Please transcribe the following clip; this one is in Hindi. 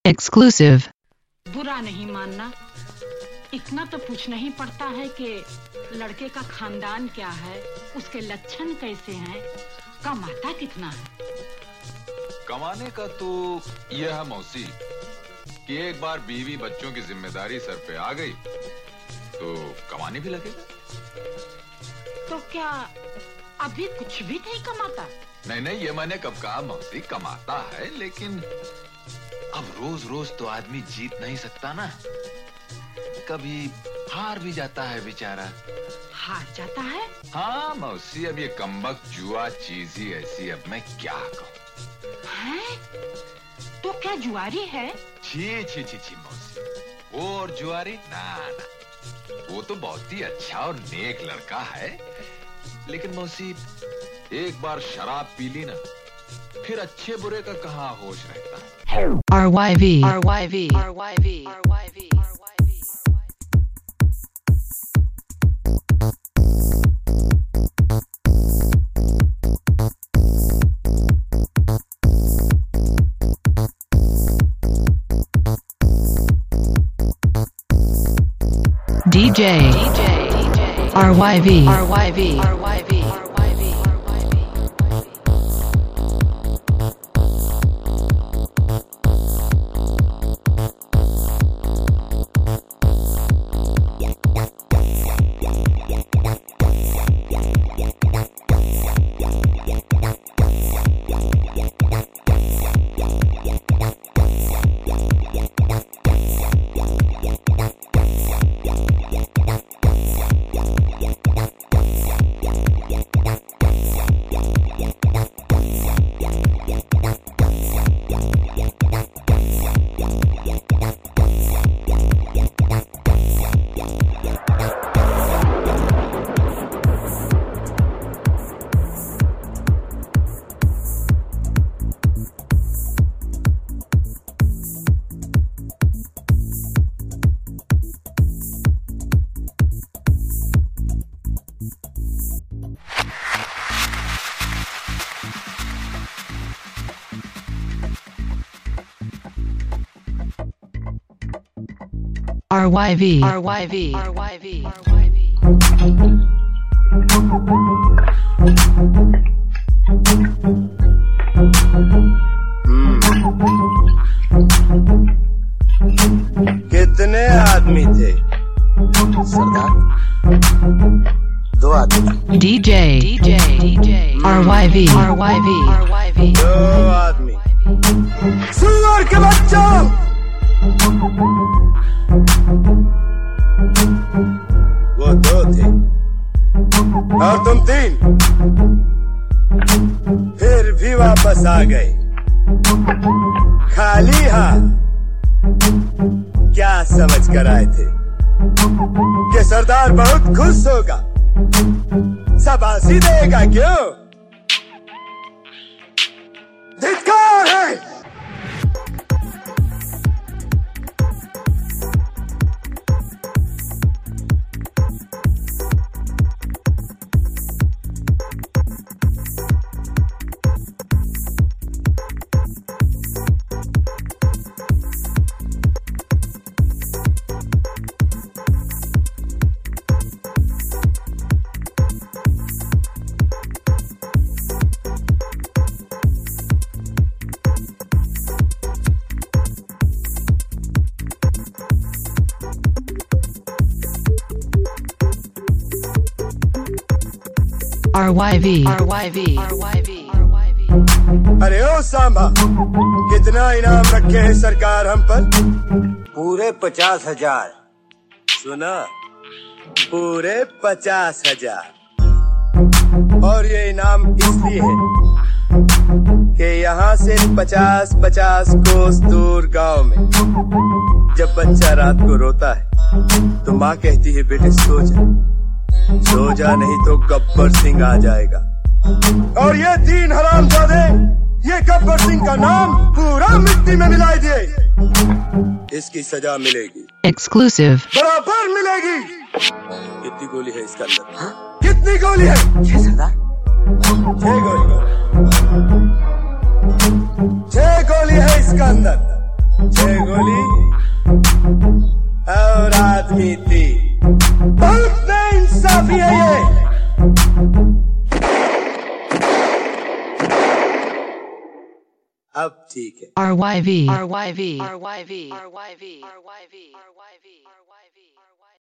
Exclusive. बुरा नहीं मानना, इतना तो पूछना ही पड़ता है कि लड़के का खानदान क्या है, उसके लक्षण कैसे हैं, कमाता कितना है। कमाने का तो यह है मौसी कि एक बार बीवी बच्चों की जिम्मेदारी सर पे आ गई तो कमाने भी लगेगा। तो क्या अभी कुछ भी नहीं कमाता? नहीं, ये मैंने कब कहा मौसी, कमाता है, लेकिन अब रोज रोज तो आदमी जीत नहीं सकता ना, कभी हार भी जाता है बेचारा। हार जाता है? हाँ मौसी, अब ये कमबख्त जुआ चीज ही ऐसी, अब मैं क्या कहूँ। हैं? तो क्या जुआरी है? छी मौसी, वो और जुआरी ना, वो तो बहुत ही अच्छा और नेक लड़का है, लेकिन मौसी एक बार शराब पी ली ना, फिर अच्छे बुरे का कहाँ होश रहता है। RYV. DJ RYV. कितने आदमी थे सरदार? 2 आदमी। DJ RYV. 2 आदमी। सुअर के बच्चों, वो 2 थे और तुम 3, फिर भी वापस आ गए खाली हाथ। क्या समझ कर आए थे कि सरदार बहुत खुश होगा, शाबाशी देगा? क्यों? धिक्कार है। RYV. अरे ओ सांबा, कितना इनाम रखे हैं सरकार हम पर? पूरे 50,000। सुना? पूरे 50,000। और ये इनाम इसलिए है कि यहाँ से 50 कोस दूर गांव में जब बच्चा रात को रोता है तो माँ कहती है, बेटे सो जा नहीं तो गब्बर सिंह आ जाएगा। और ये 3 हरामजादे ये गब्बर सिंह का नाम पूरा मिट्टी में मिला दिए। इसकी सजा मिलेगी। Exclusive. बराबर मिलेगी। कितनी गोली है इसके अंदर? हाँ? कितनी गोली है? 6 सरदार। 6 गोली। 6 गोली है इसके अंदर। 6 अब ठीक है। RYV RYV RYV RYV RYV RYV RYV